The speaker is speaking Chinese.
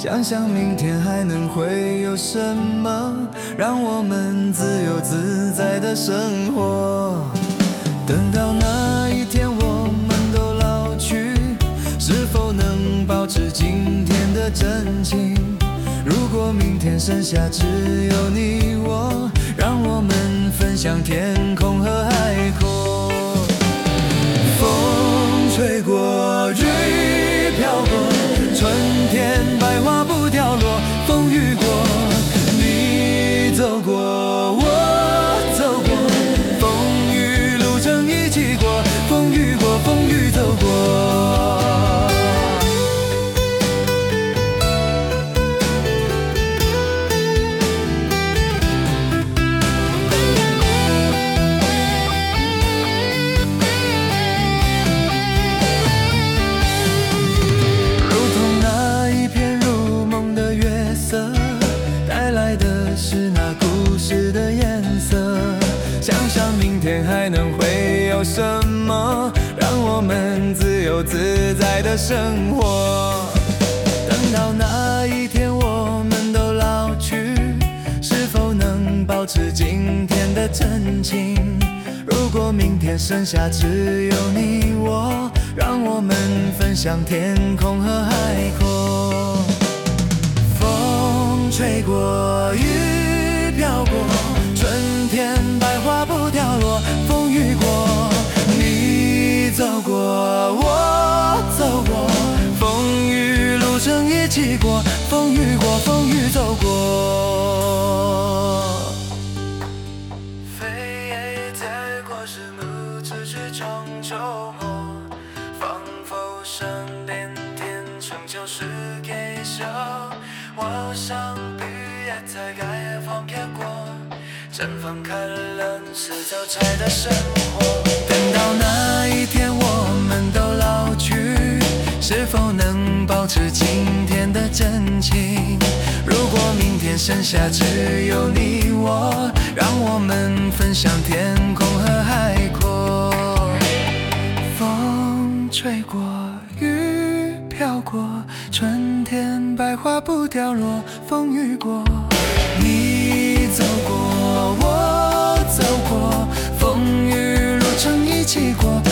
想想明天还能会有什么，让我们自由自在的生活。等到那一天我们都老去，是否能保持今天的真情？如果明天剩下只有你我，让我们分享天空和海阔。风吹过，雨飘过，春天百花不掉落，风雨过，你走过，我走过，风雨路程一起过，风雨过，风雨走过。还能会有什么让我们自由自在的生活？等到那一天我们都老去，是否能保持今天的真情？如果明天剩下只有你我，让我们分享天空和海阔。风吹过，雨飘过，春天百花不掉落，风雨过，你走过，我走过，风雨路程一起过，风雨过，风雨走过。飞在过时木之去终究破，仿佛身边天成就是给笑，我想雨也在该放开过，绽放开了是走柴的生活。等到那一天我们都老去，是否能保持今天的真情？如果明天剩下只有你我，让我们分享天空和海阔。风吹过，雨飘过，春天百花不掉落，风雨过，你走过，我走过，风雨路程一起过，